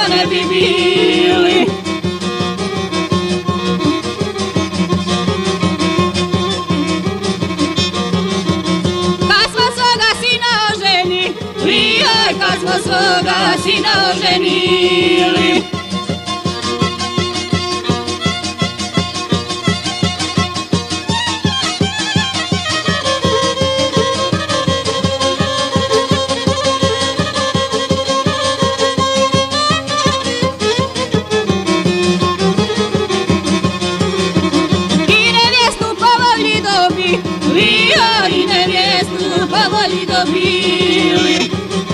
ne bi bili. Kad smo svoga sina oženili, kad smo svoga sina oženili. I nevjestu po volji dobili.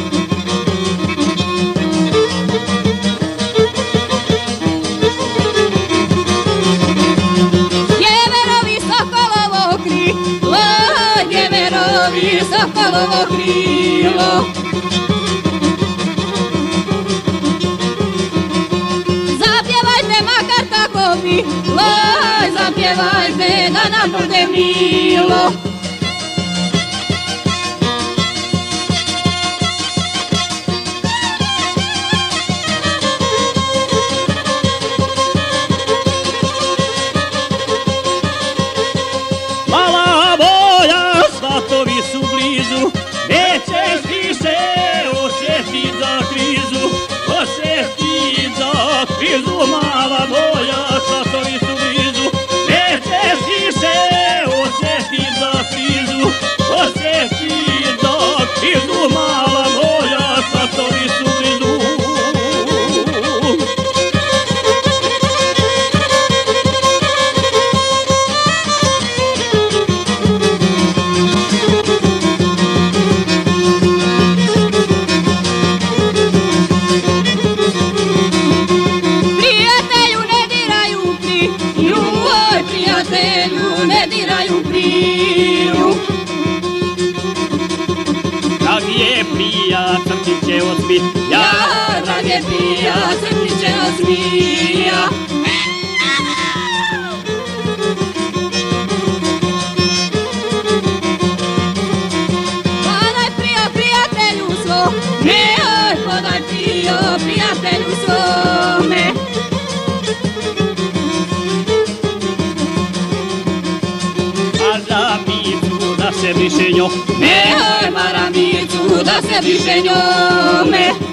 Djeverovi sokolovo krilo, djeverovi sokolovo krilo. Zapjevajte makar kako bilo, zapjevajte da nam bude milo. Mala moja, svatovi su blizu, nećeš više osjetit za krizu, osjetit za krizu. Mala moja, svatovi su blizu, nećeš više osjetit za krizu, osjetit za krizu. Mala moja, svatovi su blizu. Prijatelju, ne diraju kriju. Dragi je prija, crtit će osmit, ja, drage prija, crtit će osmija. Podaj prio prijatelju svome, podaj prio prijatelju svome. Maramicu da se briše njome, maramicu da se briše njome.